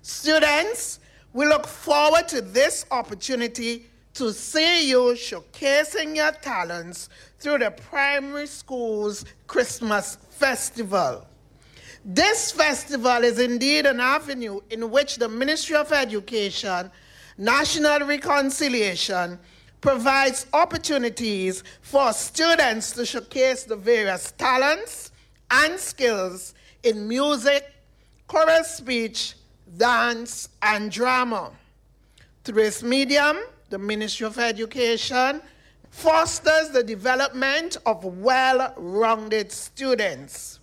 Students, we look forward to this opportunity to see you showcasing your talents through the primary school's Christmas Festival. This festival is indeed an avenue in which the Ministry of Education, National Reconciliation, provides opportunities for students to showcase the various talents and skills in music, choral speech, dance, and drama. Through its medium, the Ministry of Education fosters the development of well-rounded students.